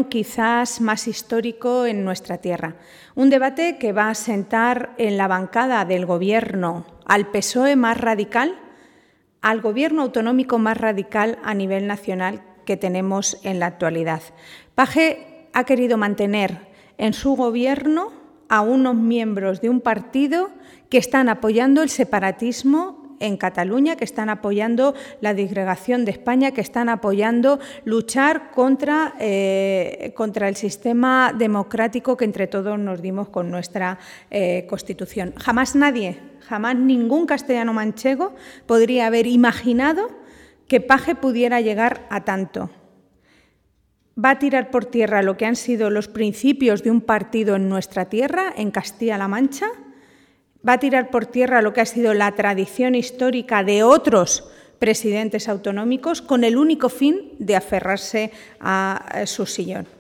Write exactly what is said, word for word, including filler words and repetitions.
gobierno quizás más histórico en nuestra tierra. Un debate que va a sentar en la bancada del Gobierno al P S O E más radical, al Gobierno autonómico más radical a nivel nacional que tenemos en la actualidad. Paje ha querido mantener en su Gobierno a unos miembros de un partido que están apoyando el separatismo en Cataluña, que están apoyando la disgregación de España, que están apoyando luchar contra, eh, contra el sistema democrático que entre todos nos dimos con nuestra eh, Constitución. Jamás nadie, jamás ningún castellano manchego podría haber imaginado que Paje pudiera llegar a tanto. Va a tirar por tierra lo que han sido los principios de un partido en nuestra tierra, en Castilla-La Mancha. Va a tirar por tierra lo que ha sido la tradición histórica de otros presidentes autonómicos con el único fin de aferrarse a su sillón.